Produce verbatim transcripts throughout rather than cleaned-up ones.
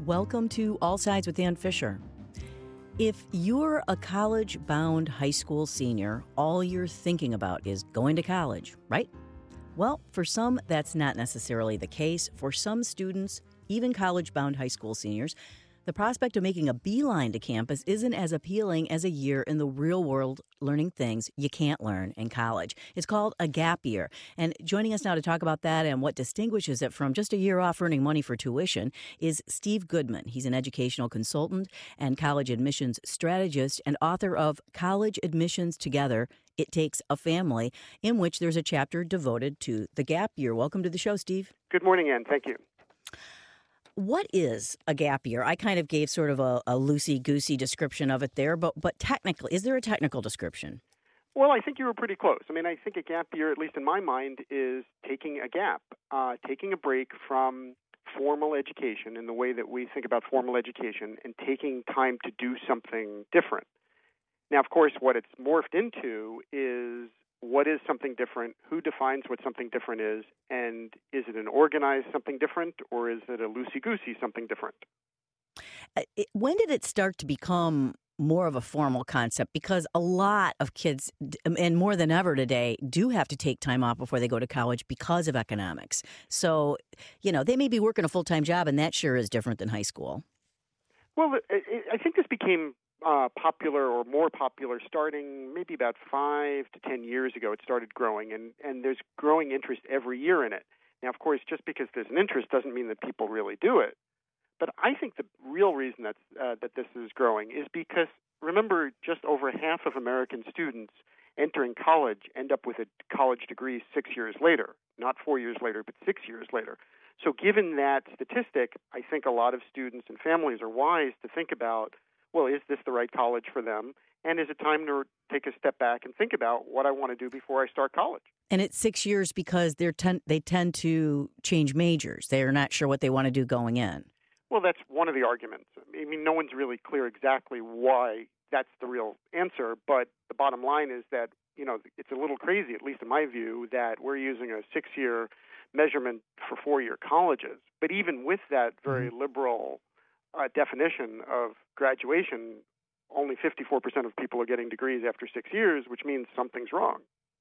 Welcome to All Sides with Ann Fisher. If you're a college-bound high school senior, all you're thinking about is going to college, right? Well, for some, that's not necessarily the case. For some students, even college-bound high school seniors, the prospect of making a beeline to campus isn't as appealing as a year in the real world learning things you can't learn in college. It's called a gap year. And joining us now to talk about that and what distinguishes it from just a year off earning money for tuition is Steve Goodman. He's an educational consultant and college admissions strategist and author of College Admissions Together, It Takes a Family, in which there's a chapter devoted to the gap year. Welcome to the show, Steve. Good morning, Ann. Thank you. What is a gap year? I kind of gave sort of a, a loosey-goosey description of it there, but but technically, is there a technical description? Well, I think you were pretty close. I mean, I think a gap year, at least in my mind, is taking a gap, uh, taking a break from formal education in the way that we think about formal education and taking time to do something different. Now, of course, what it's morphed into is what is something different, who defines what something different is, and is it an organized something different, or is it a loosey-goosey something different? When did it start to become more of a formal concept? Because a lot of kids, and more than ever today, do have to take time off before they go to college because of economics. So, you know, they may be working a full-time job, and that sure is different than high school. Well, I think this became Uh, popular or more popular starting maybe about five to ten years ago. It started growing, and, and there's growing interest every year in it. Now, of course, just because there's an interest doesn't mean that people really do it. But I think the real reason that's, uh, that this is growing is because, remember, just over half of American students entering college end up with a college degree six years later, not four years later, but six years later. So given that statistic, I think a lot of students and families are wise to think about, well, is this the right college for them? And is it time to take a step back and think about what I want to do before I start college? And it's six years because they're ten, they tend to change majors. They're not sure what they want to do going in. Well, that's one of the arguments. I mean, no one's really clear exactly why that's the real answer, but the bottom line is that, you know, it's a little crazy, at least in my view, that we're using a six-year measurement for four-year colleges. But even with that very mm-hmm. liberal Uh, definition of graduation, only fifty-four percent of people are getting degrees after six years, which means something's wrong.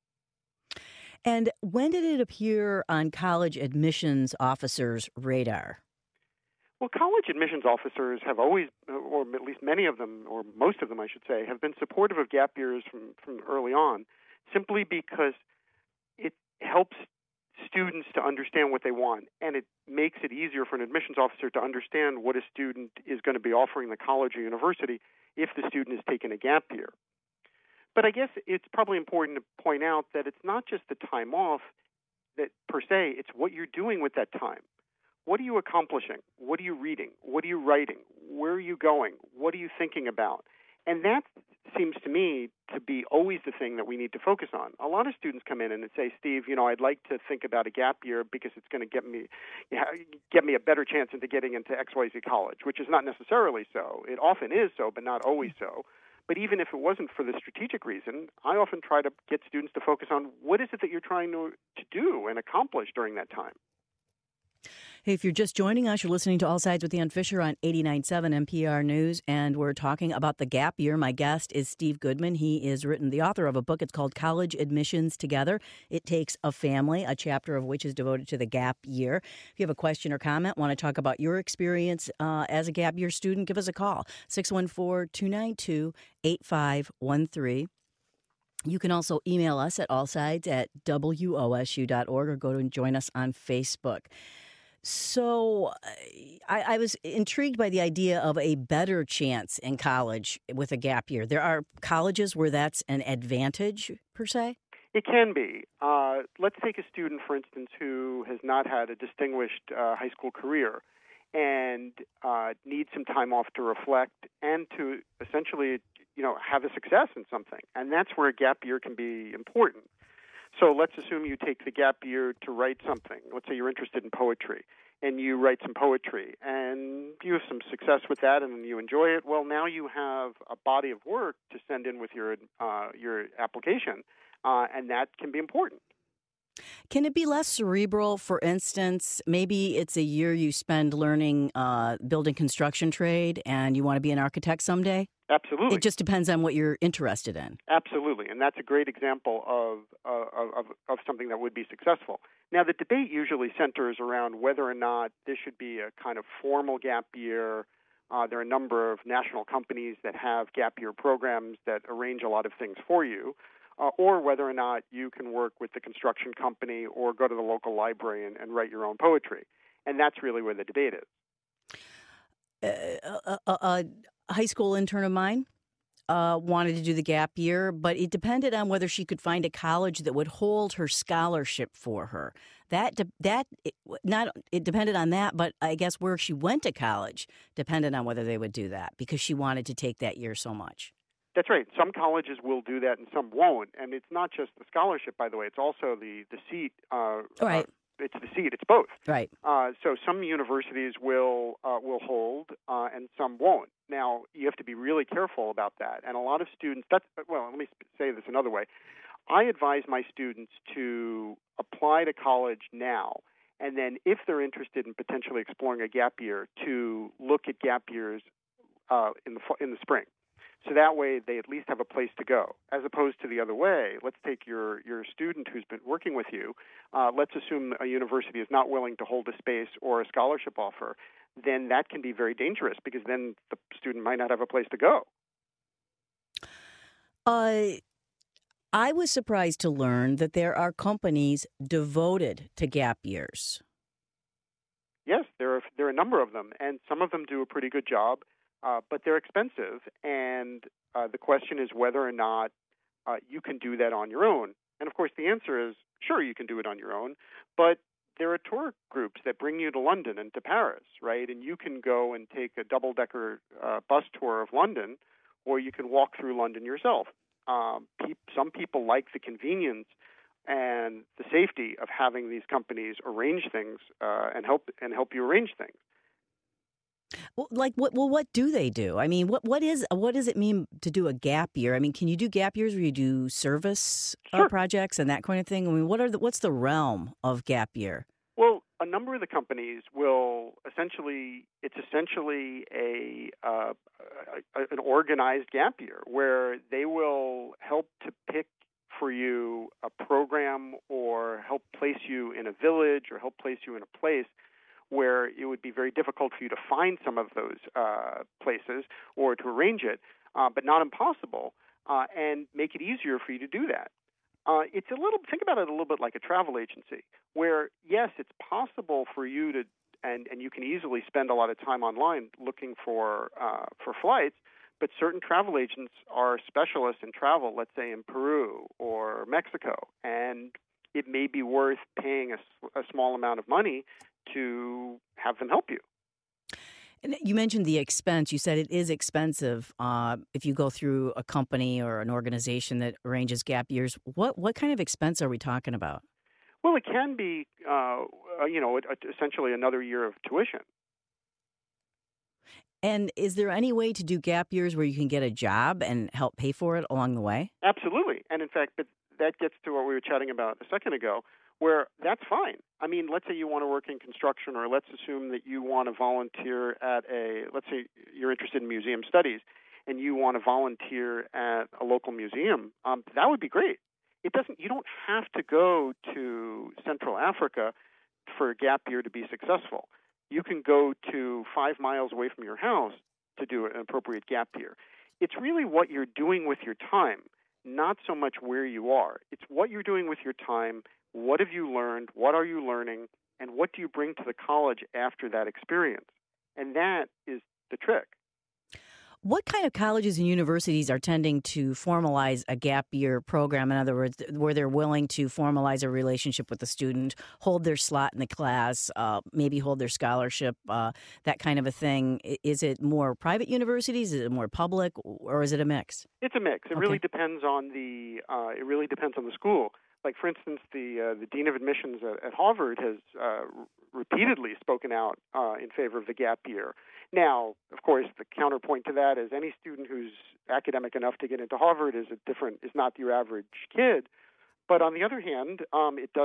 And when did it appear on college admissions officers' radar? Well, college admissions officers have always, or at least many of them, or most of them, I should say, have been supportive of gap years from, from early on, simply because it helps students to understand what they want, and it makes it easier for an admissions officer to understand what a student is going to be offering the college or university if the student is taking a gap year. But I guess it's probably important to point out that it's not just the time off that per se, it's what you're doing with that time. What are you accomplishing? What are you reading? What are you writing? Where are you going? What are you thinking about? And that seems to me to be always the thing that we need to focus on. A lot of students come in and say, Steve, you know, I'd like to think about a gap year because it's going to get me you know, get me a better chance into getting into X Y Z college, which is not necessarily so. It often is so, but not always so. But even if it wasn't for the strategic reason, I often try to get students to focus on what is it that you're trying to, to do and accomplish during that time. Hey, if you're just joining us, you're listening to All Sides with Ann Fisher on eighty-nine point seven N P R News, and we're talking about the gap year. My guest is Steve Goodman. He is written the author of a book. It's called College Admissions Together. It Takes a Family, a chapter of which is devoted to the gap year. If you have a question or comment, want to talk about your experience uh, as a gap year student, give us a call, six one four, two nine two, eight five one three. You can also email us at allsides at W O S U dot org or go to and join us on Facebook. So I, I was intrigued by the idea of a better chance in college with a gap year. There are colleges where that's an advantage, per se? It can be. Uh, let's take a student, for instance, who has not had a distinguished uh, high school career and uh, needs some time off to reflect and to essentially, you know, have a success in something. And that's where a gap year can be important. So let's assume you take the gap year to write something. Let's say you're interested in poetry, and you write some poetry, and you have some success with that, and you enjoy it. Well, now you have a body of work to send in with your uh, your application, uh, and that can be important. Can it be less cerebral? For instance, maybe it's a year you spend learning uh, building construction trade and you want to be an architect someday? Absolutely. It just depends on what you're interested in. Absolutely, and that's a great example of, uh, of of something that would be successful. Now, the debate usually centers around whether or not this should be a kind of formal gap year. Uh, there are a number of national companies that have gap year programs that arrange a lot of things for you, uh, or whether or not you can work with the construction company or go to the local library and, and write your own poetry. And that's really where the debate is. Uh, a, a, a high school intern of mine uh, wanted to do the gap year, but it depended on whether she could find a college that would hold her scholarship for her. That de- that it, not it depended on that, but I guess where she went to college depended on whether they would do that because she wanted to take that year so much. That's right. Some colleges will do that and some won't. And it's not just the scholarship, by the way. It's also the, the seat. Uh, right. Uh, it's the seat. It's both. Right. Uh, so some universities will uh, will hold uh, and some won't. Now, you have to be really careful about that. And a lot of students, that's, well, let me say this another way. I advise my students to apply to college now, and then if they're interested in potentially exploring a gap year, to look at gap years uh, in the in the spring. So that way they at least have a place to go, as opposed to the other way. Let's take your, your student who's been working with you. Uh, let's assume a university is not willing to hold a space or a scholarship offer. Then that can be very dangerous because then the student might not have a place to go. Uh, I was surprised to learn that there are companies devoted to gap years. Yes, there are, there are a number of them, and some of them do a pretty good job. Uh, but they're expensive, and uh, the question is whether or not uh, you can do that on your own. And, of course, the answer is, sure, you can do it on your own, but there are tour groups that bring you to London and to Paris, right? And you can go and take a double-decker uh, bus tour of London, or you can walk through London yourself. Um, pe- some people like the convenience and the safety of having these companies arrange things uh, and help and help you arrange things. Well, like what? Well, what do they do? I mean, what what is what does it mean to do a gap year? I mean, can you do gap years where you do service Sure. uh, projects and that kind of thing? I mean, what are the, what's the realm of gap year? Well, a number of the companies will essentially, it's essentially a, uh, a an organized gap year where they will help to pick for you a program or help place you in a village or help place you in a place where it would be very difficult for you to find some of those uh, places or to arrange it, uh, but not impossible, uh, and make it easier for you to do that. Uh, it's a little, think about it a little bit like a travel agency, where, yes, it's possible for you to, and, and you can easily spend a lot of time online looking for uh, for flights, but certain travel agents are specialists in travel, let's say in Peru or Mexico, and it may be worth paying a, a small amount of money to have them help you. And you mentioned the expense. You said it is expensive uh, if you go through a company or an organization that arranges gap years. What what kind of expense are we talking about? Well, it can be, uh, you know, essentially another year of tuition. And is there any way to do gap years where you can get a job and help pay for it along the way? Absolutely. And in fact, but that gets to what we were chatting about a second ago, where that's fine. I mean, let's say you want to work in construction, or let's assume that you want to volunteer at a, let's say you're interested in museum studies, and you want to volunteer at a local museum. Um, that would be great. It doesn't. You don't have to go to Central Africa for a gap year to be successful. You can go to five miles away from your house to do an appropriate gap year. It's really what you're doing with your time, not so much where you are. It's what you're doing with your time. What have you learned? What are you learning? And what do you bring to the college after that experience? And that is the trick. What kind of colleges and universities are tending to formalize a gap year program? In other words, where they're willing to formalize a relationship with the student, hold their slot in the class, uh, maybe hold their scholarship, uh, that kind of a thing. Is it more private universities? Is it more public, or is it a mix? It's a mix. It Okay. really depends on the. Uh, it really depends on the school. Like, for instance, the uh, the dean of admissions at, at Harvard has uh, r- repeatedly spoken out uh, in favor of the gap year. Now, of course, the counterpoint to that is any student who's academic enough to get into Harvard is a different is not your average kid. But on the other hand, um, it does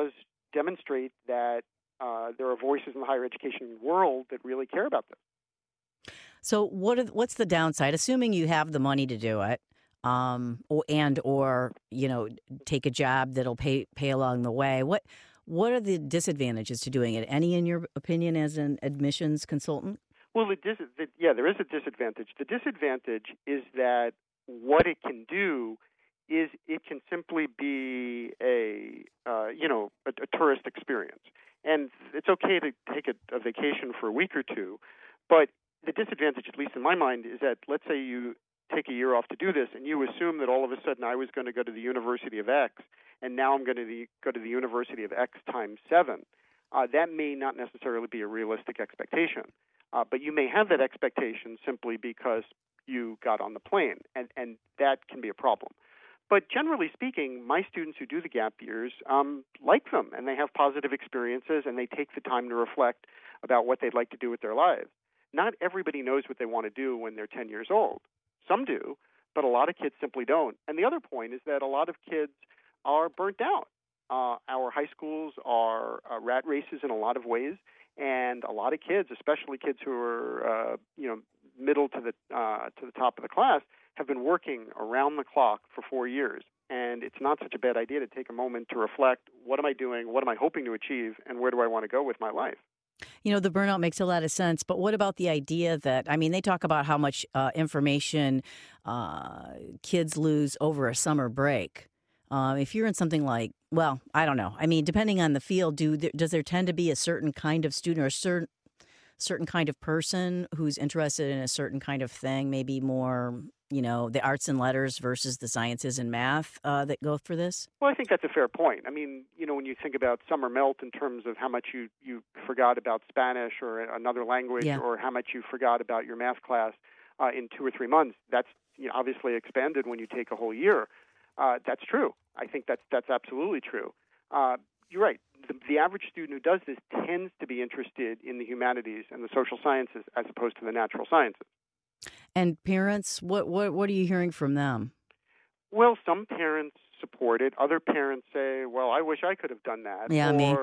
demonstrate that uh, there are voices in the higher education world that really care about this. So what are, what's the downside? Assuming you have the money to do it, um, or, and or you know take a job that'll pay pay along the way. What what are the disadvantages to doing it? Any in your opinion as an admissions consultant? Well, the dis- the, yeah, there is a disadvantage. The disadvantage is that what it can do is it can simply be a uh, you know a, a tourist experience, and it's okay to take a, a vacation for a week or two, but the disadvantage, at least in my mind, is that let's say you take a year off to do this, and you assume that all of a sudden I was going to go to the University of X, and now I'm going to the, go to the University of X times seven. Uh, that may not necessarily be a realistic expectation, uh, but you may have that expectation simply because you got on the plane, and, and that can be a problem. But generally speaking, my students who do the gap years um, like them, and they have positive experiences, and they take the time to reflect about what they'd like to do with their lives. Not everybody knows what they want to do when they're ten years old. Some do, but a lot of kids simply don't. And the other point is that a lot of kids are burnt out. Uh, our high schools are uh, rat races in a lot of ways, and a lot of kids, especially kids who are uh, you know middle to the uh, to the top of the class, have been working around the clock for four years. And it's not such a bad idea to take a moment to reflect: what am I doing? What am I hoping to achieve? And where do I want to go with my life? You know, the burnout makes a lot of sense, but what about the idea that, I mean, they talk about how much uh, information uh, kids lose over a summer break. Um, if you're in something like, well, I don't know. I mean, depending on the field, do does there tend to be a certain kind of student or a certain, certain kind of person who's interested in a certain kind of thing, maybe more, you know, the arts and letters versus the sciences and math uh, that go for this? Well, I think that's a fair point. I mean, you know, when you think about summer melt in terms of how much you, you forgot about Spanish or another language, yeah. or how much you forgot about your math class uh, in two or three months, that's you know, obviously expanded when you take a whole year. Uh, that's true. I think that's that's absolutely true. Uh, you're right. The, the average student who does this tends to be interested in the humanities and the social sciences as opposed to the natural sciences. And parents, what, what what are you hearing from them? Well, some parents support it. Other parents say, well, I wish I could have done that. Yeah, or, me.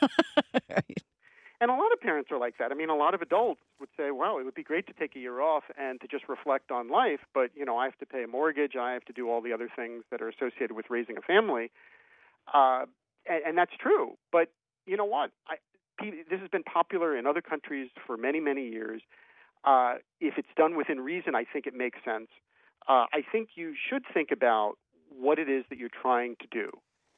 Right. And a lot of parents are like that. I mean, a lot of adults would say, well, it would be great to take a year off and to just reflect on life, but, you know, I have to pay a mortgage. I have to do all the other things that are associated with raising a family. Uh, and, and that's true. But you know what? I, this has been popular in other countries for many, many years. Uh, if it's done within reason, I think it makes sense. Uh, I think you should think about what it is that you're trying to do.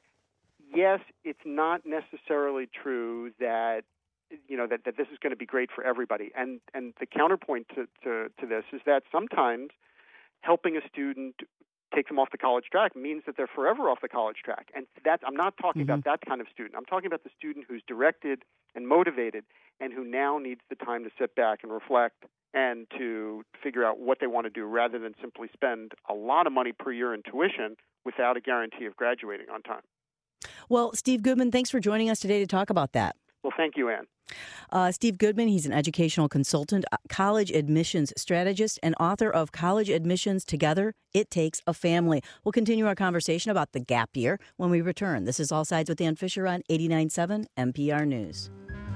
Yes, it's not necessarily true that you know that, that this is going to be great for everybody. And and the counterpoint to, to, to this is that sometimes helping a student take them off the college track means that they're forever off the college track. And that I'm not talking mm-hmm. about that kind of student. I'm talking about the student who's directed and motivated and who now needs the time to sit back and reflect and to figure out what they want to do rather than simply spend a lot of money per year in tuition without a guarantee of graduating on time. Well, Steve Goodman, thanks for joining us today to talk about that. Well, thank you, Ann. Uh, Steve Goodman, he's an educational consultant, college admissions strategist, and author of College Admissions Together, It Takes a Family. We'll continue our conversation about the gap year when we return. This is All Sides with Ann Fisher on eighty-nine point seven N P R News.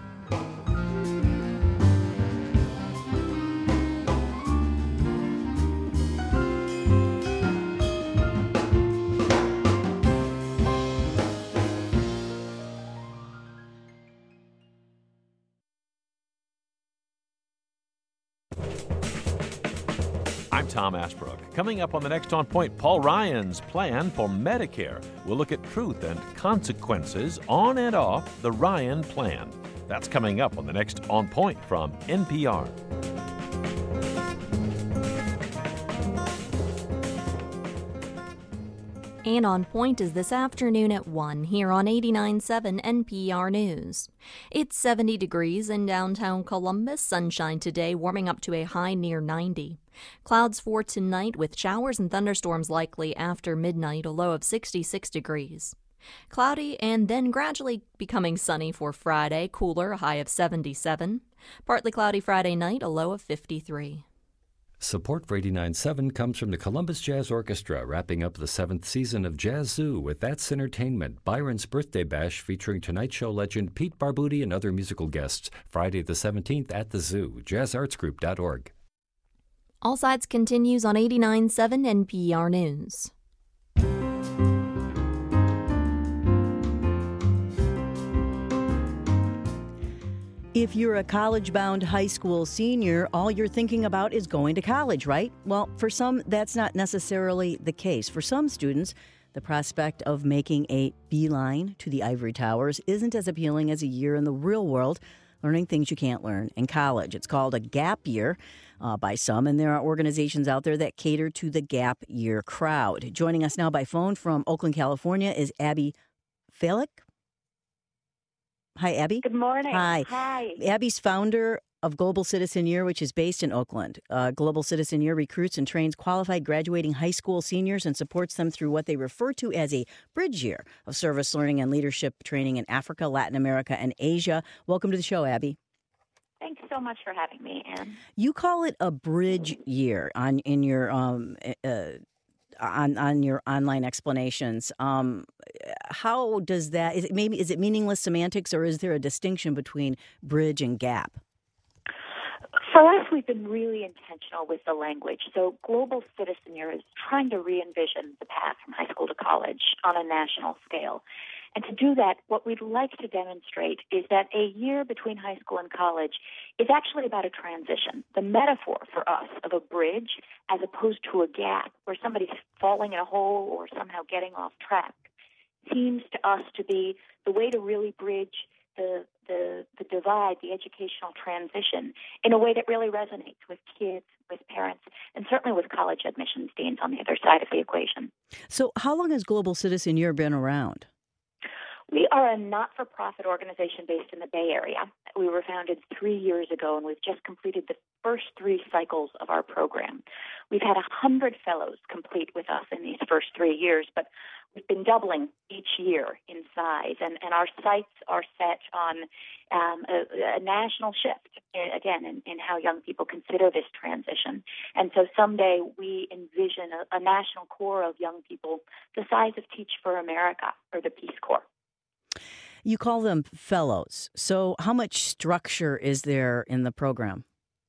I'm Tom Ashbrook. Coming up on the next On Point, Paul Ryan's plan for Medicare. We'll look at truth and consequences on and off the Ryan plan. That's coming up on the next On Point from N P R. And On Point is this afternoon at one here on eighty-nine point seven N P R News. It's seventy degrees in downtown Columbus. Sunshine today, warming up to a high near ninety. Clouds for tonight with showers and thunderstorms likely after midnight, a low of sixty-six degrees. Cloudy and then gradually becoming sunny for Friday, cooler, a high of seventy-seven. Partly cloudy Friday night, a low of fifty-three. Support for eighty-nine point seven comes from the Columbus Jazz Orchestra, wrapping up the seventh season of Jazz Zoo with That's Entertainment, Byron's Birthday Bash featuring Tonight Show legend Pete Barbuti and other musical guests, Friday the seventeenth at the Zoo, jazz arts group dot org. All Sides continues on eighty-nine point seven N P R News. If you're a college-bound high school senior, all you're thinking about is going to college, right? Well, for some, that's not necessarily the case. For some students, the prospect of making a beeline to the ivory towers isn't as appealing as a year in the real world, learning things you can't learn in college. It's called a gap year uh, by some, and there are organizations out there that cater to the gap year crowd. Joining us now by phone from Oakland, California is Abby Falick. Hi, Abby. Good morning. Hi. Hi. Abby's founder of Global Citizen Year, which is based in Oakland. Uh, Global Citizen Year recruits and trains qualified graduating high school seniors and supports them through what they refer to as a bridge year of service learning and leadership training in Africa, Latin America, and Asia. Welcome to the show, Abby. Thanks so much for having me, Ann. You call it a bridge year on in your um, uh, on on your online explanations. Um, how does that? Is it maybe is it meaningless semantics, or is there a distinction between bridge and gap? For us, we've been really intentional with the language. So Global Citizen Year is trying to re-envision the path from high school to college on a national scale. And to do that, what we'd like to demonstrate is that a year between high school and college is actually about a transition. The metaphor for us of a bridge as opposed to a gap where somebody's falling in a hole or somehow getting off track seems to us to be the way to really bridge the, the, the divide, the educational transition, in a way that really resonates with kids, with parents, and certainly with college admissions deans on the other side of the equation. So how long has Global Citizen Year been around? We are a not-for-profit organization based in the Bay Area. We were founded three years ago, and we've just completed the first three cycles of our program. We've had one hundred fellows complete with us in these first three years, but we've been doubling each year in size, and, and our sights are set on um, a, a national shift, again, in, in how young people consider this transition. And so someday we envision a, a national core of young people the size of Teach for America or the Peace Corps. You call them fellows. So how much structure is there in the program?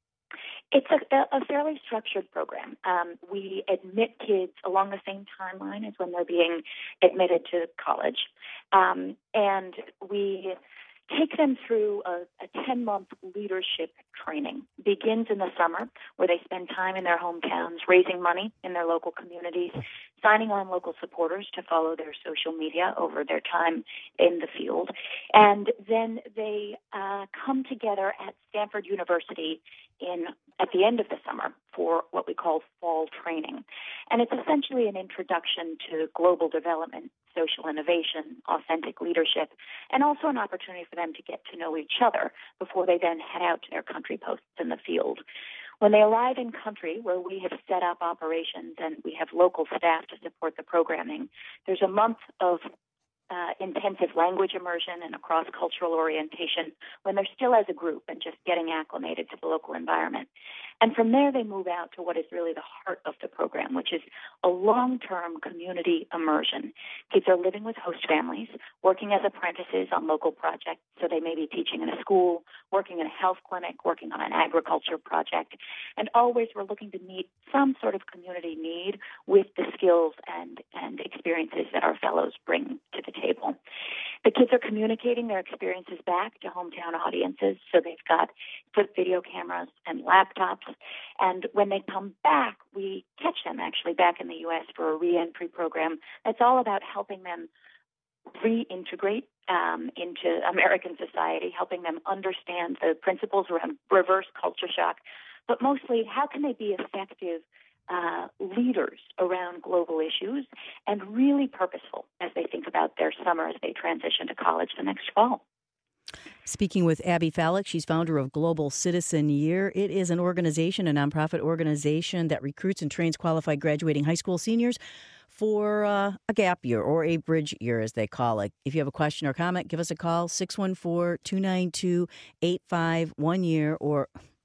It's a, a fairly structured program. Um, we admit kids along the same timeline as when they're being admitted to college. Um, and we take them through a, a ten-month leadership training. Begins in the summer, where they spend time in their hometowns raising money in their local communities, signing on local supporters to follow their social media over their time in the field. And then they uh, come together at Stanford University in at the end of the summer for what we call fall training. And it's essentially an introduction to global development, social innovation, authentic leadership, and also an opportunity for them to get to know each other before they then head out to their country posts in the field. When they arrive in country, where we have set up operations and we have local staff to support the programming, there's a month of uh, intensive language immersion and a cross-cultural orientation when they're still as a group and just getting acclimated to the local environment. And from there, they move out to what is really the heart of the program, which is a long-term community immersion. Kids are living with host families, working as apprentices on local projects, so they may be teaching in a school, working in a health clinic, working on an agriculture project, and always we're looking to meet some sort of community need with the skills and, and experiences that our fellows bring to the table. The kids are communicating their experiences back to hometown audiences, so they've got flip video cameras and laptops. And when they come back, we catch them actually back in the U S for a re-entry program that's all about helping them reintegrate um, into American society, helping them understand the principles around reverse culture shock, but mostly how can they be effective Uh, leaders around global issues and really purposeful as they think about their summer as they transition to college the next fall. Speaking with Abby Falick, she's founder of Global Citizen Year. It is an organization, a nonprofit organization that recruits and trains qualified graduating high school seniors for uh, a gap year or a bridge year, as they call it. If you have a question or comment, give us a call, six one four, two nine two, eight five one year, or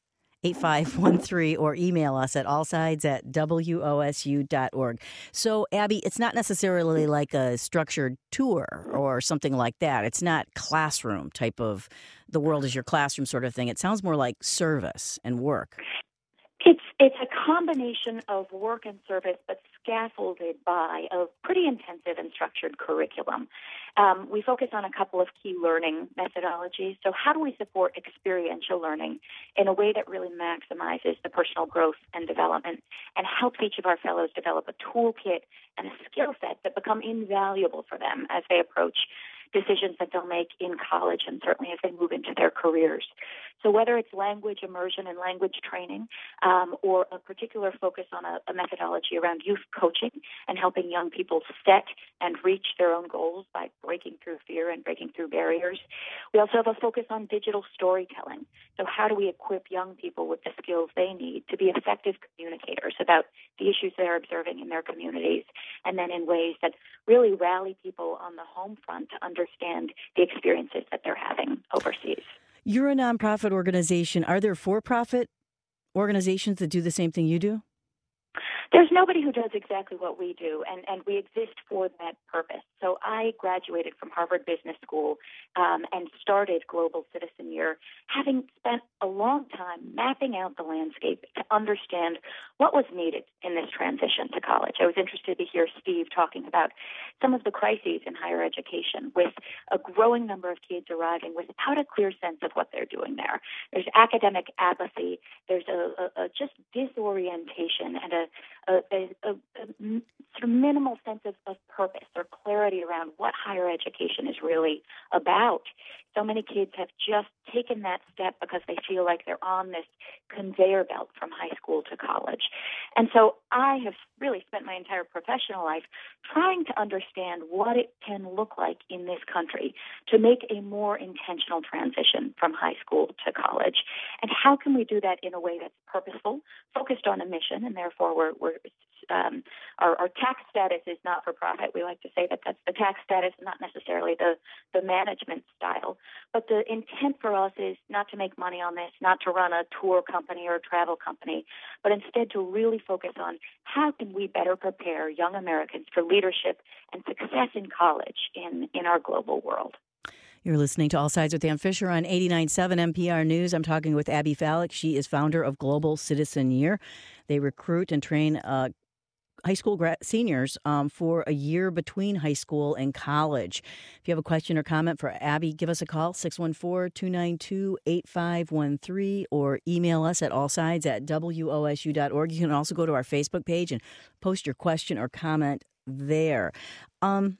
eight five one three or email us at allsides at W O S U dot org. So, Abby, it's not necessarily like a structured tour or something like that. It's not classroom type of the world is your classroom sort of thing. It sounds more like service and work. It's it's a combination of work and service, but scaffolded by a pretty intensive and structured curriculum. Um, we focus on a couple of key learning methodologies. So how do we support experiential learning in a way that really maximizes the personal growth and development and helps each of our fellows develop a toolkit and a skill set that become invaluable for them as they approach decisions that they'll make in college and certainly as they move into their careers. So whether it's language immersion and language training um, or a particular focus on a, a methodology around youth coaching and helping young people set and reach their own goals by breaking through fear and breaking through barriers. We also have a focus on digital storytelling. So how do we equip young people with the skills they need to be effective communicators about the issues they're observing in their communities, and then in ways that really rally people on the home front to understand the experiences that they're having overseas. You're a nonprofit organization. Are there for-profit organizations that do the same thing you do? There's nobody who does exactly what we do, and, and we exist for that purpose. So I graduated from Harvard Business School um, and started Global Citizen Year, having spent a long time mapping out the landscape to understand what was needed in this transition to college. I was interested to hear Steve talking about some of the crises in higher education, with a growing number of kids arriving without a clear sense of what they're doing there. There's academic apathy. There's a, a, a just disorientation and a A, a, a, a sort of minimal sense of, of purpose or clarity around what higher education is really about. So many kids have just taken that step because they feel like they're on this conveyor belt from high school to college. And so I have really spent my entire professional life trying to understand what it can look like in this country to make a more intentional transition from high school to college. And how can we do that in a way that's purposeful, focused on a mission, and therefore we're, we're um, our, our tax status is not for profit. We like to say that that's the tax status, not necessarily the, the management style. But the intent for us is not to make money on this, not to run a tour company or a travel company, but instead to really focus on how can we better prepare young Americans for leadership and success in college in, in our global world. You're listening to All Sides with Ann Fisher on eighty-nine point seven N P R News. I'm talking with Abby Falik. She is founder of Global Citizen Year. They recruit and train uh, high school gra- seniors um, for a year between high school and college. If you have a question or comment for Abby, give us a call, six one four, two nine two, eight five one three, or email us at allsides at W O S U dot org. You can also go to our Facebook page and post your question or comment there. Um,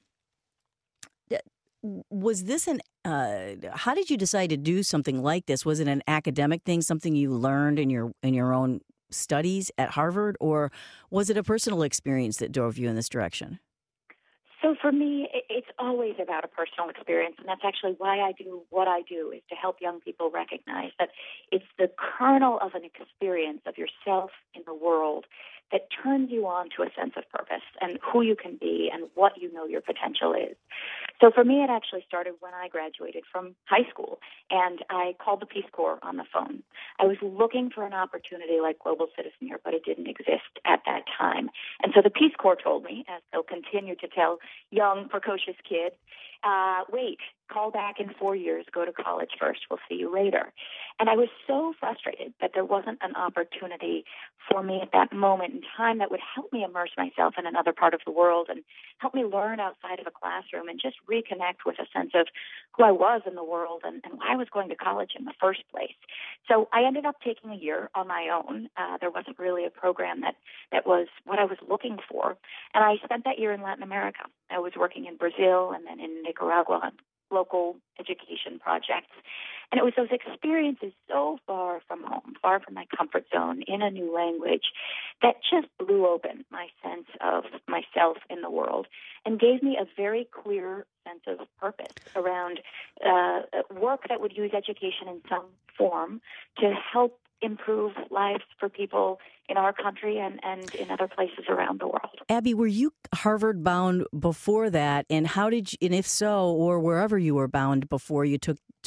was this an, uh, how did you decide to do something like this? Was it an academic thing, something you learned in your in your own studies at Harvard, or was it a personal experience that drove you in this direction? So for me, it's always about a personal experience, and that's actually why I do what I do, is to help young people recognize that it's the kernel of an experience of yourself in the world that turns you on to a sense of purpose and who you can be and what you know your potential is. So for me, it actually started when I graduated from high school, and I called the Peace Corps on the phone. I was looking for an opportunity like Global Citizen Year, but it didn't exist at that time. And so the Peace Corps told me, as they'll continue to tell young, precocious kids, uh, wait, call back in four years, go to college first, we'll see you later. And I was so frustrated that there wasn't an opportunity for me at that moment in time that would help me immerse myself in another part of the world and help me learn outside of a classroom and just reconnect with a sense of who I was in the world and, and why I was going to college in the first place. So I ended up taking a year on my own. Uh, there wasn't really a program that, that was what I was looking for. And I spent that year in Latin America. I was working in Brazil and then in Nicaragua on local education projects. And it was those experiences so far from home, far from my comfort zone, in a new language, that just blew open my sense of myself in the world and gave me a very clear sense of purpose around uh, work that would use education in some form to help improve lives for people in our country and, and in other places around the world. Abby, were you Harvard bound before that? And how did you, and if so, or wherever you were bound before you took took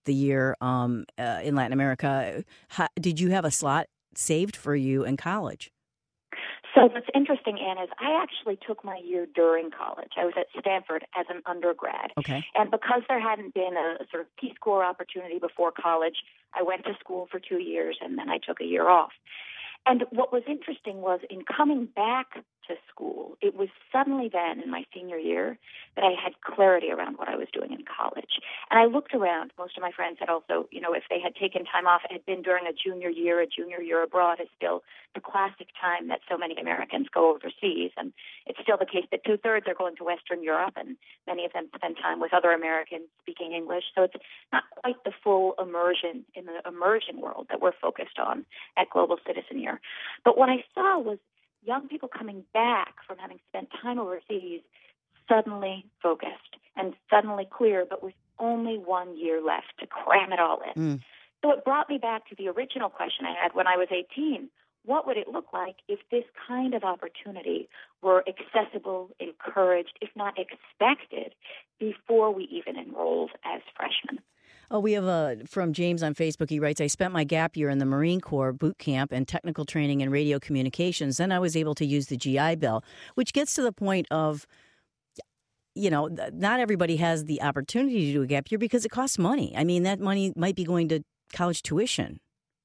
the year um, uh, in Latin America. How, did you have a slot saved for you in college? So what's interesting, Ann, is I actually took my year during college. I was at Stanford as an undergrad. Okay. And because there hadn't been a sort of Peace Corps opportunity before college, I went to school for two years and then I took a year off. And what was interesting was in coming back to school, it was suddenly then in my senior year that I had clarity around what I was doing in college. And I looked around. Most of my friends had also, you know, if they had taken time off, it had been during a junior year. A junior year abroad is still the classic time that so many Americans go overseas. And it's still the case that two-thirds are going to Western Europe, and many of them spend time with other Americans speaking English. So it's not quite the full immersion in the emerging world that we're focused on at Global Citizen Year. But what I saw was young people coming back from having spent time overseas suddenly focused and suddenly clear, but with only one year left to cram it all in. Mm. So it brought me back to the original question I had when I was eighteen. What would it look like if this kind of opportunity were accessible, encouraged, if not expected, before we even enrolled as freshmen? Oh, we have a from James on Facebook. He writes, I spent my gap year in the Marine Corps boot camp and technical training in radio communications. Then I was able to use the G I Bill, which gets to the point of, you know, not everybody has the opportunity to do a gap year because it costs money. I mean, that money might be going to college tuition.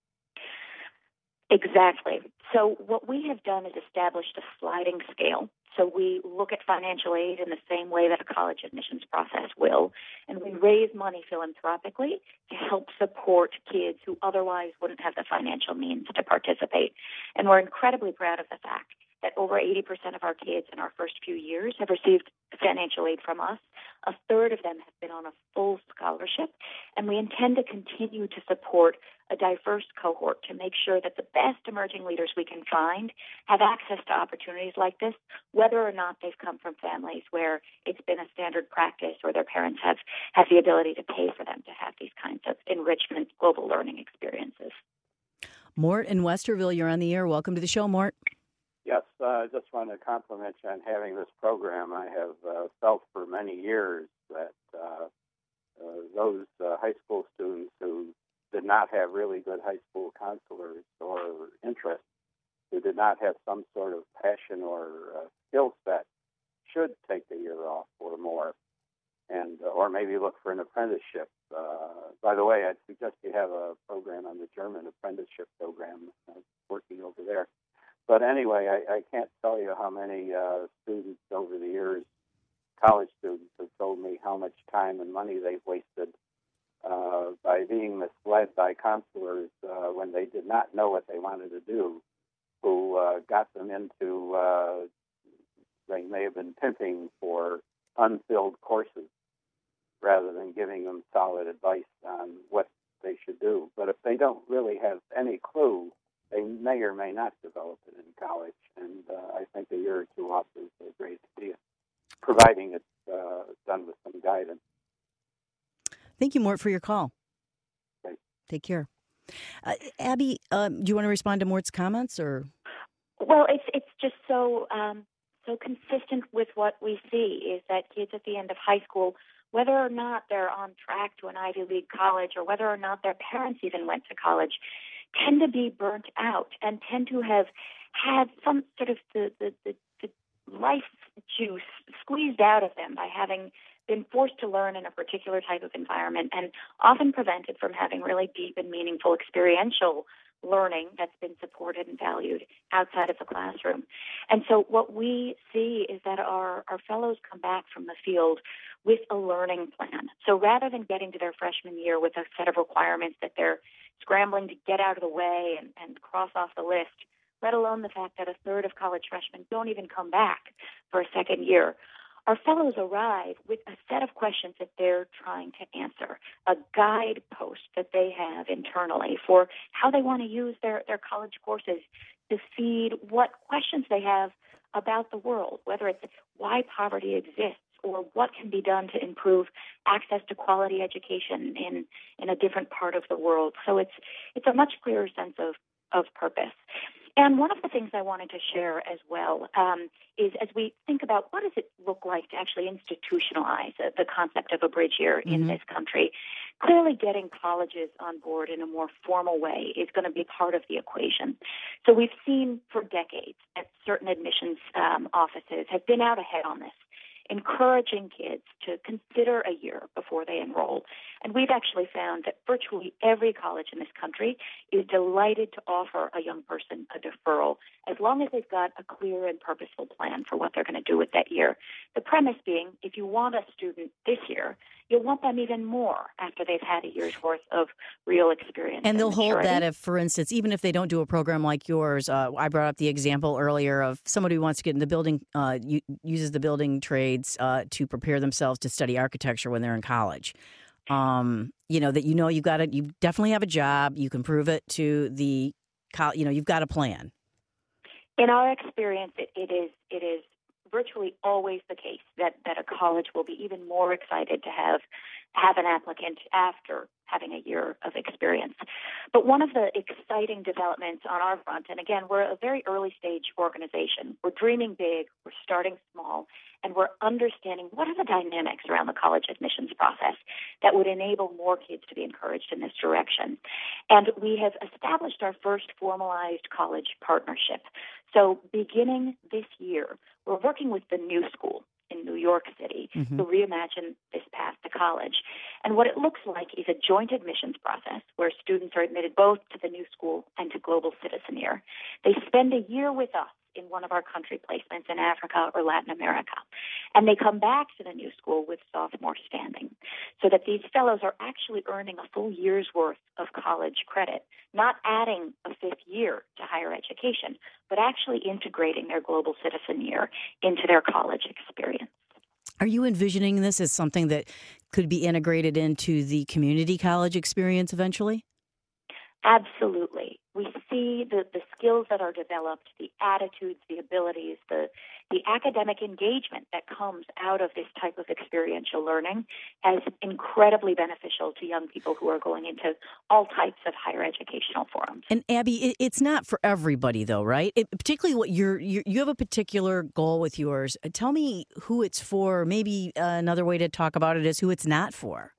Exactly. So what we have done is established a sliding scale. So we look at financial aid in the same way that a college admissions process will, and we raise money philanthropically to help support kids who otherwise wouldn't have the financial means to participate. And we're incredibly proud of the fact that over eighty percent of our kids in our first few years have received financial aid from us. A third of them have been on a full scholarship, and we intend to continue to support a diverse cohort to make sure that the best emerging leaders we can find have access to opportunities like this, whether or not they've come from families where it's been a standard practice or their parents have, have the ability to pay for them to have these kinds of enrichment, global learning experiences. Mort in Westerville, you're on the air. Welcome to the show, Mort. Yes, uh, I just want to compliment you on having this program. I have uh, felt for many years that uh, uh, those uh, high school students who did not have really good high school counselors or interest, who did not have some sort of passion or uh, skill set, should take the year off or more, and uh, or maybe look for an apprenticeship. Uh, by the way, I'd suggest you have a program on the German apprenticeship program. I'm working over there. But anyway, I, I can't tell you how many uh, students over the years, college students, have told me how much time and money they've wasted uh, by being misled by counselors uh, when they did not know what they wanted to do, who uh, got them into, uh, they may have been pimping for unfilled courses rather than giving them solid advice on what they should do. But if they don't really have any clue, they may or may not develop it in college, and uh, I think a year or two off is a great idea, providing it's uh, done with some guidance. Thank you, Mort, for your call. Okay. Take care. Uh, Abby, uh, do you want to respond to Mort's comments, or? Well, it's it's just so um, so consistent with what we see is that kids at the end of high school, whether or not they're on track to an Ivy League college or whether or not their parents even went to college, tend to be burnt out and tend to have had some sort of the, the, the, the life juice squeezed out of them by having been forced to learn in a particular type of environment and often prevented from having really deep and meaningful experiential learning that's been supported and valued outside of the classroom. And so what we see is that our, our fellows come back from the field with a learning plan. So rather than getting to their freshman year with a set of requirements that they're scrambling to get out of the way and, and cross off the list, let alone the fact that a third of college freshmen don't even come back for a second year, our fellows arrive with a set of questions that they're trying to answer, a guidepost that they have internally for how they want to use their, their college courses to feed what questions they have about the world, whether it's why poverty exists or what can be done to improve access to quality education in, in a different part of the world. So it's it's a much clearer sense of, of purpose. And one of the things I wanted to share as well um, is as we think about what does it look like to actually institutionalize uh, the concept of a bridge year in mm-hmm. this country, clearly getting colleges on board in a more formal way is going to be part of the equation. So we've seen for decades that certain admissions um, offices have been out ahead on this, encouraging kids to consider a year before they enroll. And we've actually found that virtually every college in this country is delighted to offer a young person a deferral as long as they've got a clear and purposeful plan for what they're going to do with that year. The premise being, if you want a student this year, you'll want them even more after they've had a year's worth of real experience. And they'll and hold maturity. that if, for instance, even if they don't do a program like yours, uh, I brought up the example earlier of somebody who wants to get in the building, uh, uses the building trades uh, to prepare themselves to study architecture when they're in college. Um, you know, that you know you've got to, you definitely have a job. You can prove it to the, you know, you've got a plan. In our experience, it, it is it is virtually always the case that, that a college will be even more excited to have have an applicant after having a year of experience. But one of the exciting developments on our front, and again, we're a very early stage organization. We're dreaming big, we're starting small, and we're understanding what are the dynamics around the college admissions process that would enable more kids to be encouraged in this direction. And we have established our first formalized college partnership. So beginning this year, we're working with the New School in New York City mm-hmm. to reimagine this path to college. And what it looks like is a joint admissions process where students are admitted both to the New School and to Global Citizen Year. They spend a year with us in one of our country placements in Africa or Latin America. And they come back to the New School with sophomore standing so that these fellows are actually earning a full year's worth of college credit, not adding a fifth year to higher education, but actually integrating their Global Citizen Year into their college experience. Are you envisioning this as something that could be integrated into the community college experience eventually? Absolutely. We see the, the skills that are developed, the attitudes, the abilities, the the academic engagement that comes out of this type of experiential learning as incredibly beneficial to young people who are going into all types of higher educational forums. And Abby, it, it's not for everybody though, right? It, particularly what you're, you're, you have a particular goal with yours. Tell me who it's for. Maybe uh, another way to talk about it is who it's not for.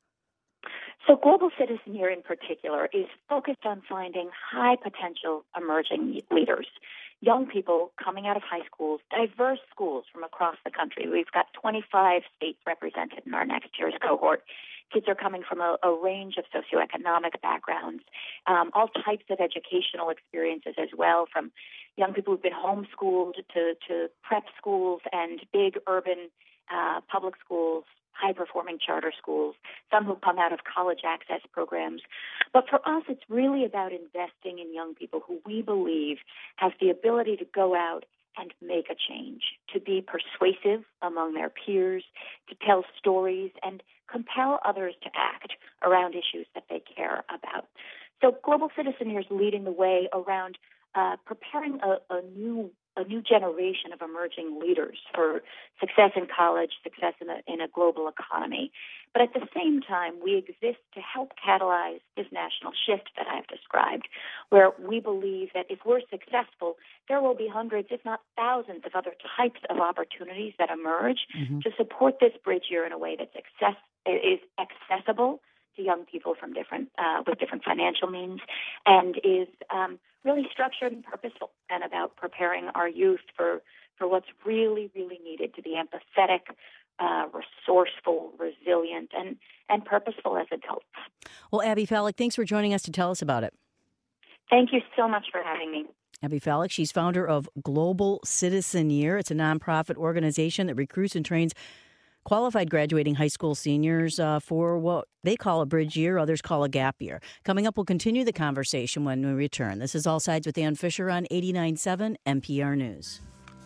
So Global Citizen Year in particular is focused on finding high potential emerging leaders, young people coming out of high schools, diverse schools from across the country. We've got twenty-five states represented in our next year's cohort. Kids are coming from a, a range of socioeconomic backgrounds, um, all types of educational experiences as well, from young people who've been homeschooled to, to prep schools and big urban uh, public schools, high-performing charter schools, some who come out of college access programs. But for us, it's really about investing in young people who we believe have the ability to go out and make a change, to be persuasive among their peers, to tell stories, and compel others to act around issues that they care about. So Global Citizen Year is leading the way around uh, preparing a, a new a new generation of emerging leaders for success in college, success in a, in a global economy. But at the same time, we exist to help catalyze this national shift that I have described, where we believe that if we're successful, there will be hundreds, if not thousands, of other types of opportunities that emerge mm-hmm. to support this bridge year in a way that's access- is accessible to young people from different uh, with different financial means, and is um, really structured and purposeful, and about preparing our youth for, for what's really, really needed to be empathetic, uh, resourceful, resilient, and, and purposeful as adults. Well, Abby Fallick, thanks for joining us to tell us about it. Thank you so much for having me. Abby Fallick, she's founder of Global Citizen Year. It's a nonprofit organization that recruits and trains qualified graduating high school seniors uh, for what they call a bridge year, others call a gap year. Coming up, we'll continue the conversation when we return. This is All Sides with Ann Fisher on eighty-nine point seven N P R News.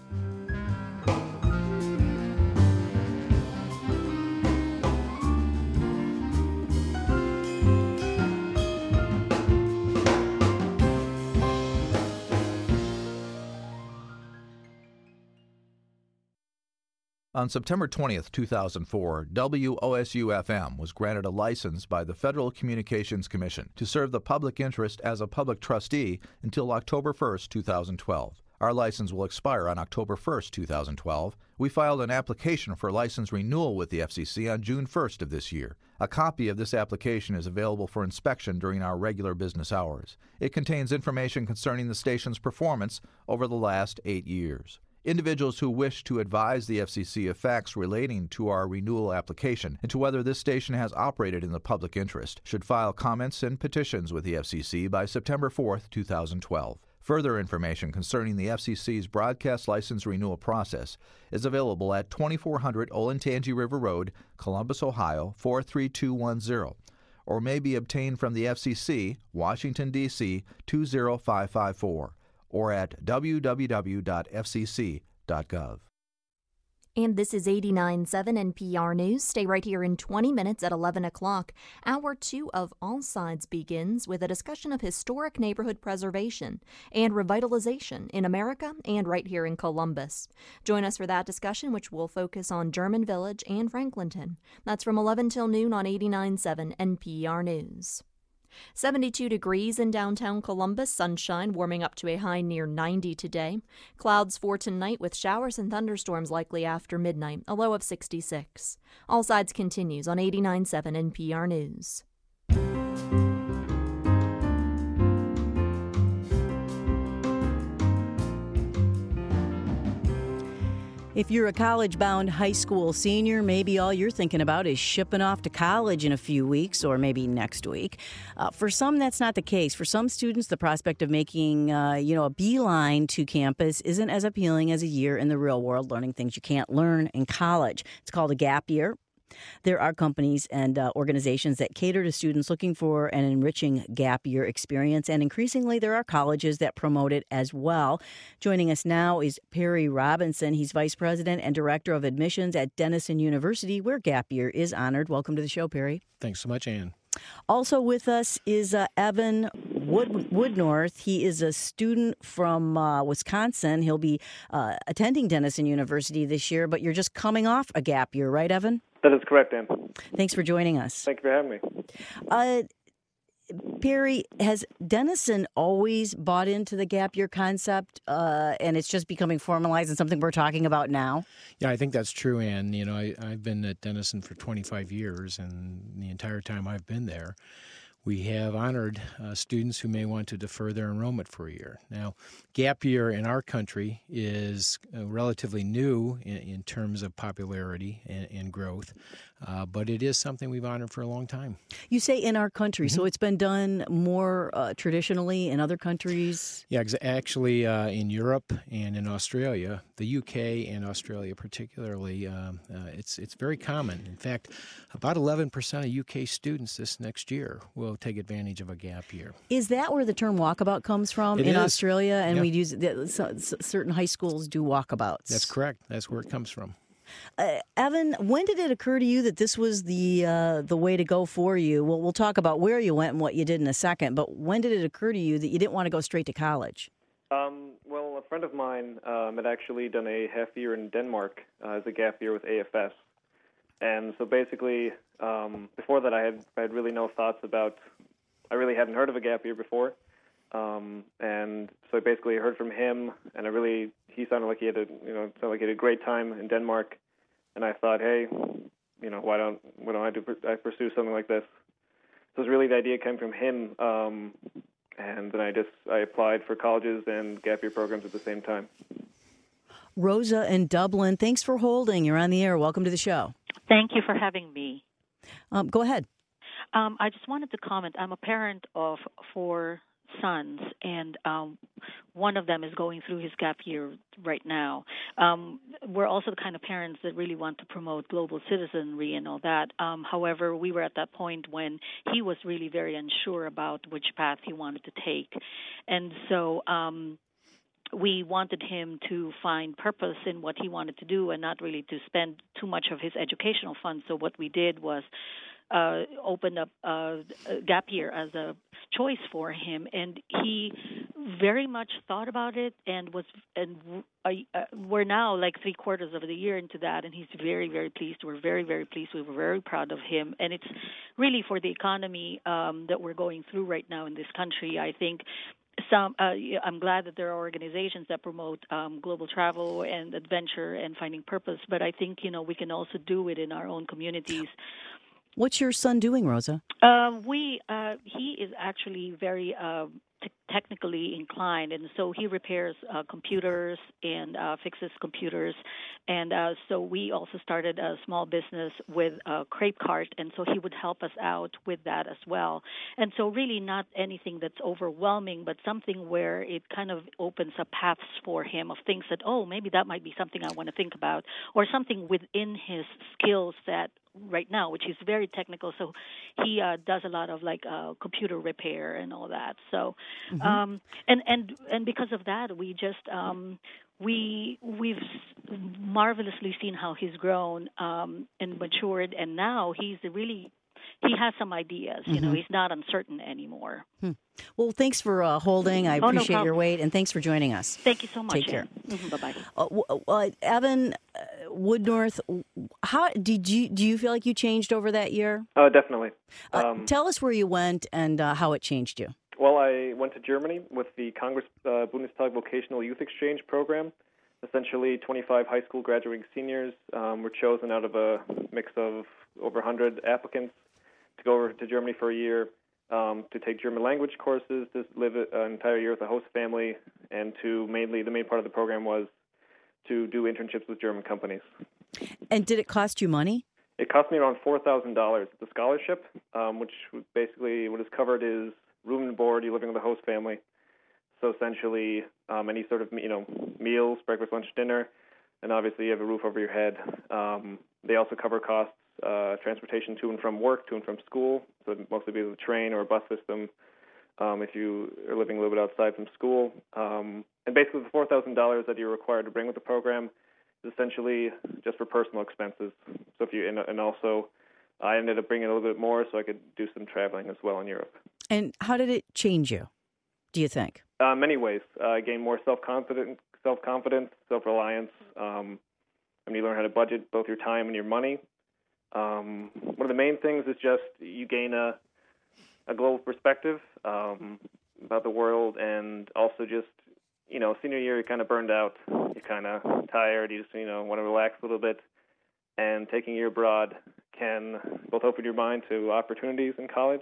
On September twentieth, two thousand four, W O S U F M was granted a license by the Federal Communications Commission to serve the public interest as a public trustee until October first, two thousand twelve. Our license will expire on October first, two thousand twelve. We filed an application for license renewal with the F C C on June first of this year. A copy of this application is available for inspection during our regular business hours. It contains information concerning the station's performance over the last eight years. Individuals who wish to advise the F C C of facts relating to our renewal application and to whether this station has operated in the public interest should file comments and petitions with the F C C by September fourth, two thousand twelve. Further information concerning the F C C's broadcast license renewal process is available at twenty-four hundred Olentangy River Road, Columbus, Ohio, four three two one zero, or may be obtained from the F C C, Washington, D C two zero five five four, or at w w w dot f c c dot gov. And this is eighty-nine point seven N P R News. Stay right here in twenty minutes at eleven o'clock. Hour two of All Sides begins with a discussion of historic neighborhood preservation and revitalization in America and right here in Columbus. Join us for that discussion, which will focus on German Village and Franklinton. That's from eleven till noon on eighty-nine point seven N P R News. seventy-two degrees in downtown Columbus, sunshine warming up to a high near ninety today. Clouds for tonight with showers and thunderstorms likely after midnight, a low of sixty-six. All Sides continues on eighty-nine point seven N P R News. If you're a college-bound high school senior, maybe all you're thinking about is shipping off to college in a few weeks or maybe next week. Uh, for some, that's not the case. For some students, the prospect of making, uh, you know, a beeline to campus isn't as appealing as a year in the real world, learning things you can't learn in college. It's called a gap year. There are companies and uh, organizations that cater to students looking for an enriching gap year experience, and increasingly there are colleges that promote it as well. Joining us now is Perry Robinson. He's Vice President and Director of Admissions at Denison University, where gap year is honored. Welcome to the show, Perry. Thanks so much, Ann. Also with us is uh, Evan Wood Woodnorth. He is a student from uh, Wisconsin. He'll be uh, attending Denison University this year, but you're just coming off a gap year, right, Evan? That is correct, Ann. Thanks for joining us. Thank you for having me. Uh, Perry, has Denison always bought into the gap year concept, uh, and it's just becoming formalized and something we're talking about now? Yeah, I think that's true, Ann. You know, I, I've been at Denison for twenty-five years, and the entire time I've been there, we have honored uh, students who may want to defer their enrollment for a year. Now, gap year in our country is uh, relatively new in, in terms of popularity and, and growth, uh, but it is something we've honored for a long time. You say in our country, mm-hmm. so it's been done more uh, traditionally in other countries? Yeah, ex- actually uh, in Europe and in Australia, the U K and Australia particularly, um, uh, it's it's very common. In fact, about eleven percent of U K students this next year will take advantage of a gap year. Is that where the term walkabout comes from it in is. Australia? And yeah. we use it, so, so certain high schools do walkabouts. That's correct. That's where it comes from. Uh, Evan, when did it occur to you that this was the uh, the way to go for you? Well, we'll talk about where you went and what you did in a second, but when did it occur to you that you didn't want to go straight to college? Um, well, a friend of mine um, had actually done a half year in Denmark uh, as a gap year with A F S. And so basically, um, before that, I had I had really no thoughts about, I really hadn't heard of a gap year before. Um, and so I basically heard from him, and I really, he sounded like he had a, you know, sounded like he had a great time in Denmark. And I thought, hey, you know, why don't, why don't I do, I pursue something like this? So it was really, the idea came from him. Um, and then I just, I applied for colleges and gap year programs at the same time. Rosa in Dublin, thanks for holding. You're on the air. Welcome to the show. Thank you for having me. Um, go ahead. Um, I just wanted to comment. I'm a parent of four sons, and um, one of them is going through his gap year right now. Um, we're also the kind of parents that really want to promote global citizenry and all that. Um, however, we were at that point when he was really very unsure about which path he wanted to take. And so um, we wanted him to find purpose in what he wanted to do and not really to spend too much of his educational funds. So what we did was Uh, opened up uh, a gap year as a choice for him, and he very much thought about it and was. And uh, uh, we're now like three quarters of the year into that, and he's very, very pleased. We're very, very pleased. We were very proud of him, and it's really for the economy um, that we're going through right now in this country. I think some. Uh, yeah, I'm glad that there are organizations that promote um, global travel and adventure and finding purpose. But I think you know we can also do it in our own communities. What's your son doing, Rosa? Uh, we uh, he is actually very uh, t- technically inclined, and so he repairs uh, computers and uh, fixes computers. And uh, so we also started a small business with a crepe cart, and so he would help us out with that as well. And so really not anything that's overwhelming, but something where it kind of opens up paths for him of things that, oh, maybe that might be something I want to think about, or something within his skill set right now, which is very technical. So he uh, does a lot of like uh, computer repair and all that. So, mm-hmm. um, and and and because of that, we just um, we we've marvelously seen how he's grown um, and matured, and now he's really he has some ideas. You mm-hmm. know, he's not uncertain anymore. Hmm. Well, thanks for uh, holding. I oh, appreciate no your wait, and thanks for joining us. Thank you so much. Take care. Mm-hmm. Bye bye. Uh, uh, Evan uh, Woodnorth, how did you do? You feel like you changed over that year? Uh, definitely. Uh, um, tell us where you went and uh, how it changed you. Well, I went to Germany with the Congress uh, Bundestag Vocational Youth Exchange Program. Essentially, twenty-five high school graduating seniors um, were chosen out of a mix of over one hundred applicants to go over to Germany for a year, um, to take German language courses, to live an entire year with a host family, and to mainly, the main part of the program was to do internships with German companies. And did it cost you money? It cost me around four thousand dollars. It's a scholarship, um, which basically what is covered is room and board, you're living with a host family. So essentially, um, any sort of, you know, meals, breakfast, lunch, dinner, and obviously you have a roof over your head. Um, they also cover costs, uh, transportation to and from work, to and from school, so it'd mostly be the train or a bus system um, if you are living a little bit outside from school. Um, and basically the four thousand dollars that you're required to bring with the program is essentially just for personal expenses. So if you, and, and also I ended up bringing a little bit more so I could do some traveling as well in Europe. And how did it change you, do you think? Uh, many ways. Uh, I gained more self-confidence, self-confidence, self-reliance. Um, I mean, you learn how to budget both your time and your money. Um, one of the main things is just you gain a, a global perspective um, about the world, and also just, you know, senior year, you're kind of burned out. You're kind of tired. You just, you know, want to relax a little bit. And taking a year abroad can both open your mind to opportunities in college,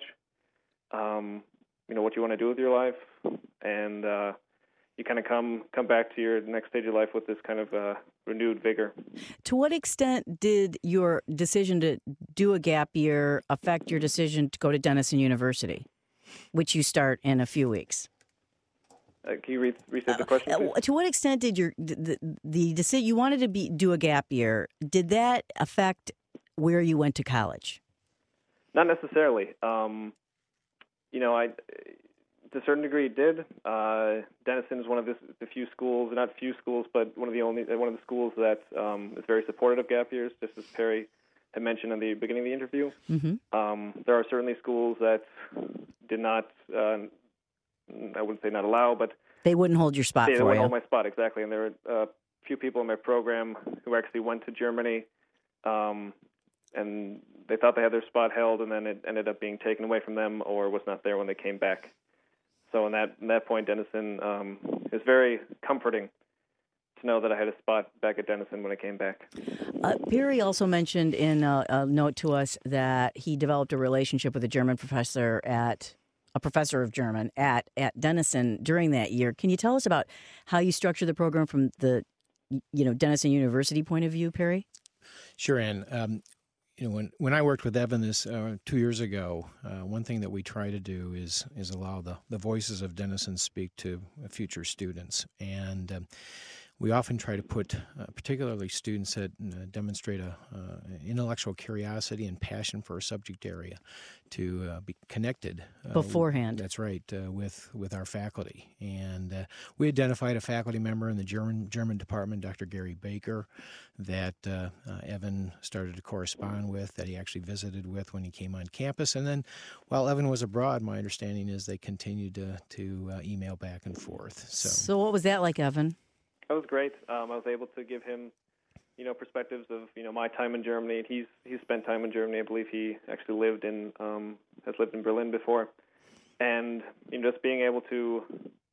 um, you know, what you want to do with your life, and uh, you kind of come come back to your next stage of life with this kind of uh, renewed vigor. To what extent did your decision to do a gap year affect your decision to go to Denison University, which you start in a few weeks? Uh, can you re- restate the question, please? Uh, to what extent did your the, the decision you wanted to be do a gap year, did that affect where you went to college? Not necessarily. Um, you know, I. To a certain degree, it did. Uh, Denison is one of the, the few schools, not few schools, but one of the only one of the schools that um, is very supportive of gap years, just as Perry had mentioned in the beginning of the interview. Mm-hmm. Um, there are certainly schools that did not, uh, I wouldn't say not allow, but they wouldn't hold your spot they, for they you. wouldn't hold my spot, exactly. And there were a few people in my program who actually went to Germany, um, and they thought they had their spot held, and then it ended up being taken away from them or was not there when they came back. So in that in that point, Denison um, is very comforting to know that I had a spot back at Denison when I came back. Uh, Perry also mentioned in a, a note to us that he developed a relationship with a German professor at a professor of German at, at Denison during that year. Can you tell us about how you structure the program from the you know Denison University point of view, Perry? Sure, Ann. Um, You know, when, when I worked with Evan this uh, two years ago, uh, one thing that we try to do is is allow the, the voices of Denison speak to future students. And um, we often try to put uh, particularly students that uh, demonstrate a uh, intellectual curiosity and passion for a subject area to uh, be connected. Uh, Beforehand. That's right, uh, with, with our faculty. And uh, we identified a faculty member in the German German department, Doctor Gary Baker, that uh, uh, Evan started to correspond with, that he actually visited with when he came on campus. And then while Evan was abroad, my understanding is they continued to, to uh, email back and forth. So, so what was that like, Evan? That was great. Um, I was able to give him, you know, perspectives of, you know, my time in Germany. He's he's spent time in Germany. I believe he actually lived in, um, has lived in Berlin before. And, you know, just being able to,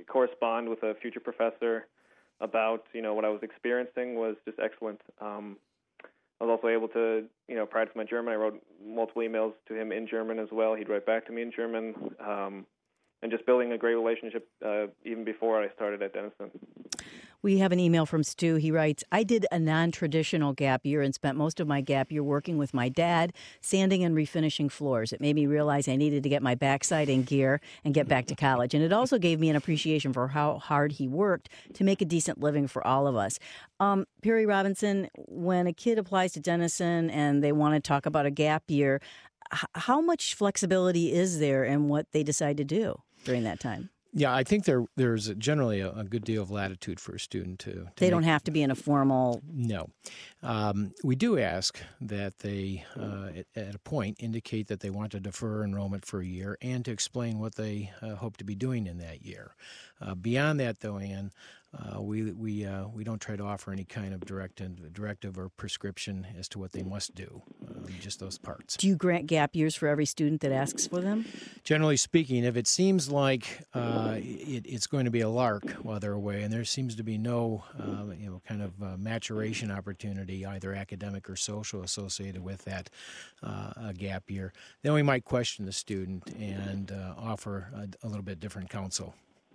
correspond with a future professor about, you know, what I was experiencing was just excellent. Um, I was also able to, you know, practice my German. I wrote multiple emails to him in German as well. He'd write back to me in German, um, and just building a great relationship uh, even before I started at Denison. We have an email from Stu. He writes, I did a non-traditional gap year and spent most of my gap year working with my dad, sanding and refinishing floors. It made me realize I needed to get my backside in gear and get back to college. And it also gave me an appreciation for how hard he worked to make a decent living for all of us. Um, Perry Robinson, when a kid applies to Denison and they want to talk about a gap year, h- how much flexibility is there in what they decide to do during that time? Yeah, I think there there's generally a, a good deal of latitude for a student to. to they make, don't have to be in a formal. No, um, we do ask that they, uh, at, at a point, indicate that they want to defer enrollment for a year and to explain what they uh, hope to be doing in that year. Uh, beyond that, though, Ann, uh, we we uh, we don't try to offer any kind of direct directive or prescription as to what they must do. Um, just those parts. Do you grant gap years for every student that asks for them? Generally speaking, if it seems like uh, it, it's going to be a lark while they're away, and there seems to be no, uh, you know, kind of uh, maturation opportunity, either academic or social, associated with that uh, a gap year, then we might question the student and uh, offer a, a little bit different counsel.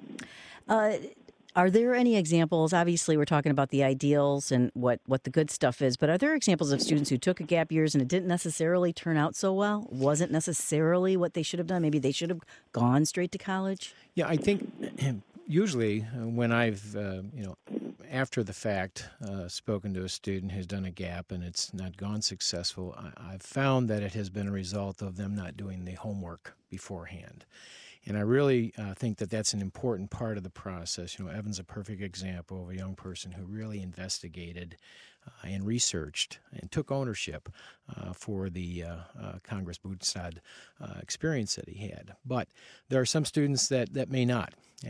Uh, Are there any examples? Obviously, we're talking about the ideals and what, what the good stuff is, but are there examples of students who took a gap years and it didn't necessarily turn out so well? Wasn't necessarily what they should have done? Maybe they should have gone straight to college? Yeah, I think usually when I've, uh, you know, after the fact, uh, spoken to a student who's done a gap and it's not gone successful, I, I've found that it has been a result of them not doing the homework beforehand. And I really uh, think that that's an important part of the process. You know, Evan's a perfect example of a young person who really investigated uh, and researched and took ownership uh, for the uh, uh, Congress Bundestag uh, experience that he had. But there are some students that, that may not,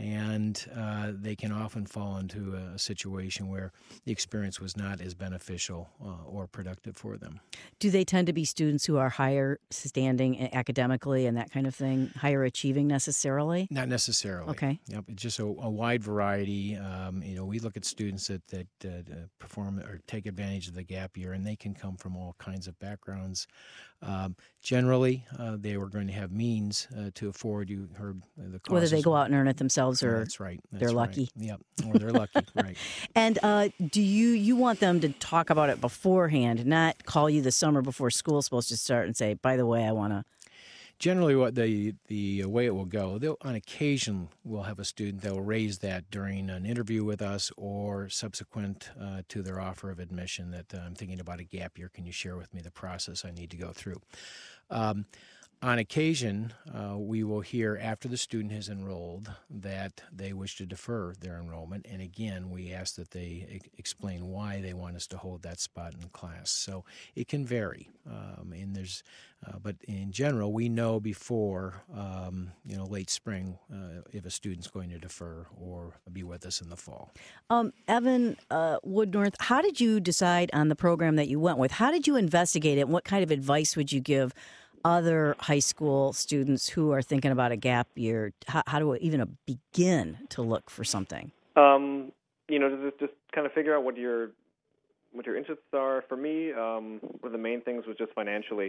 and uh, they can often fall into a situation where the experience was not as beneficial uh, or productive for them. Do they tend to be students who are higher standing academically and that kind of thing, higher achieving necessarily? Not necessarily. Okay. Yep, it's just a, a wide variety. Um, you know, we look at students that, that uh, perform or take advantage of the gap year, and they can come from all kinds of backgrounds. Um, generally, uh, they were going to have means uh, to afford. You heard the costs. Whether they go out and earn it themselves or oh, that's right. That's they're right. lucky. Yep, or they're lucky, right. And uh, do you you want them to talk about it beforehand, not call you the summer before school's supposed to start and say, by the way, I want to... Generally, what the the way it will go, they'll, on occasion, we'll have a student that will raise that during an interview with us or subsequent uh, to their offer of admission that uh, I'm thinking about a gap year. Can you share with me the process I need to go through? Um, on occasion, uh, we will hear after the student has enrolled that they wish to defer their enrollment, and again, we ask that they e- explain why they want us to hold that spot in class. So it can vary, um, and there's, uh, but in general, we know before, um, you know, late spring uh, if a student's going to defer or be with us in the fall. Um, Evan uh, Woodnorth, how did you decide on the program that you went with? How did you investigate it, and what kind of advice would you give other high school students who are thinking about a gap year? How, how do we even begin to look for something? Um, you know, just just kind of figure out what your what your interests are. For me, um, one of the main things was just financially.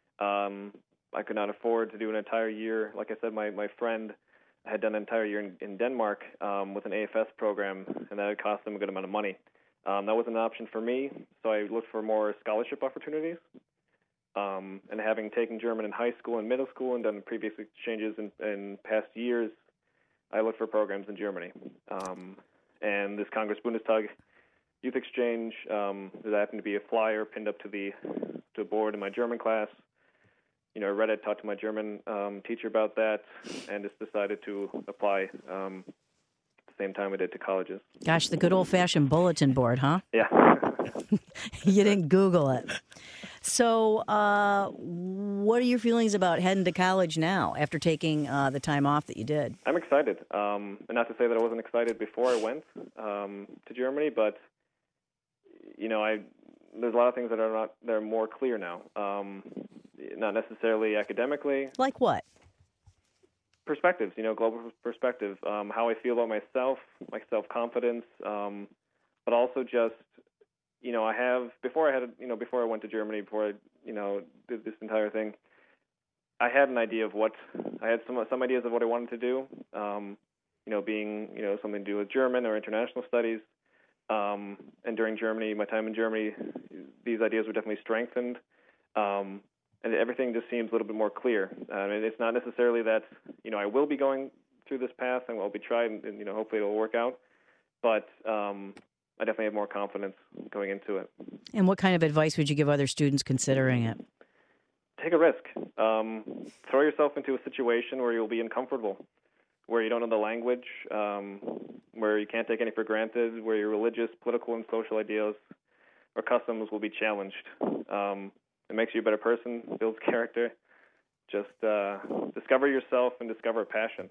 Um, I could not afford to do an entire year. Like I said, my, my friend had done an entire year in, in Denmark um, with an A F S program, and that had cost them a good amount of money. Um, that wasn't an option for me, so I looked for more scholarship opportunities. Um, and having taken German in high school and middle school and done previous exchanges in, in past years, I looked for programs in Germany. Um, and this Congress Bundestag Youth Exchange, um, there happened to be a flyer pinned up to the to a board in my German class. You know, I read it, talked to my German um, teacher about that, and just decided to apply um, at the same time I did to colleges. Gosh, the good old-fashioned bulletin board, huh? Yeah. You didn't Google it. So uh, what are your feelings about heading to college now after taking uh, the time off that you did? I'm excited. Um, and not to say that I wasn't excited before I went um, to Germany, but, you know, I there's a lot of things that are not that are more clear now. Um, not necessarily academically. Like what? perspectives, you know, global perspective, um, how I feel about myself, my self-confidence, um, but also just, you know, I have, before I had, you know, before I went to Germany, before I, you know, did this entire thing, I had an idea of what, I had some some ideas of what I wanted to do, um, you know, being, you know, something to do with German or international studies. Um, and during Germany, my time in Germany, these ideas were definitely strengthened. Um, and everything just seems a little bit more clear. I mean, it's not necessarily that, you know, I will be going through this path and I'll be trying, and, you know, hopefully it'll work out. But um, I definitely have more confidence going into it. And what kind of advice would you give other students considering it? Take a risk. Um, throw yourself into a situation where you'll be uncomfortable, where you don't know the language, um, where you can't take any for granted, where your religious, political, and social ideas or customs will be challenged. Um, it makes you a better person, builds character. Just uh, discover yourself and discover a passion.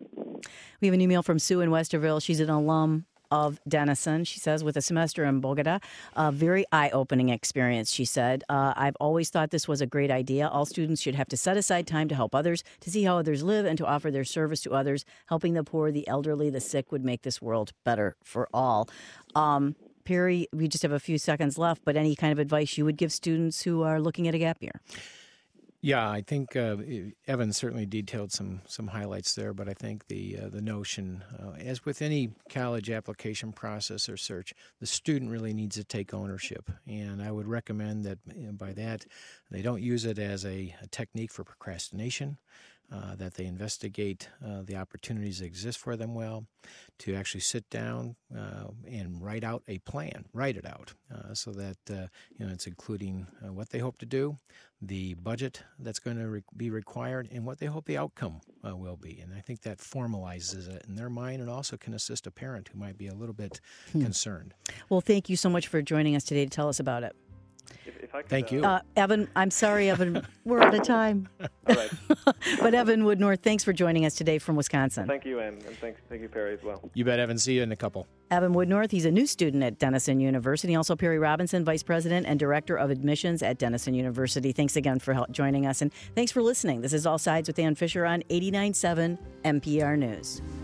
We have an email from Sue in Westerville. She's an alum of Denison. She says, with a semester in Bogota, a very eye-opening experience, she said. Uh, I've always thought this was a great idea. All students should have to set aside time to help others, to see how others live, and to offer their service to others. Helping the poor, the elderly, the sick would make this world better for all. Um, Perry, we just have a few seconds left, but any kind of advice you would give students who are looking at a gap year? Yeah, I think uh, Evan certainly detailed some some highlights there, but I think the uh, the notion, uh, as with any college application process or search, the student really needs to take ownership. And I would recommend that, you know, by that, they don't use it as a, a technique for procrastination, uh, that they investigate uh, the opportunities that exist for them well, to actually sit down uh, and write out a plan, write it out, uh, so that uh, you know it's including uh, what they hope to do, the budget that's going to re- be required, and what they hope the outcome uh, will be. And I think that formalizes it in their mind and also can assist a parent who might be a little bit hmm. concerned. Well, thank you so much for joining us today to tell us about it. If, if I could, Thank you. Uh, Evan, I'm sorry, Evan, we're out of time. All right. But Evan Woodnorth, thanks for joining us today from Wisconsin. Thank you, Ann, and thanks, thank you, Perry, as well. You bet, Evan. See you in a couple. Evan Woodnorth, he's a new student at Denison University. Also, Perry Robinson, Vice President and Director of Admissions at Denison University. Thanks again for help joining us, and thanks for listening. This is All Sides with Ann Fisher on eighty-nine point seven N P R News.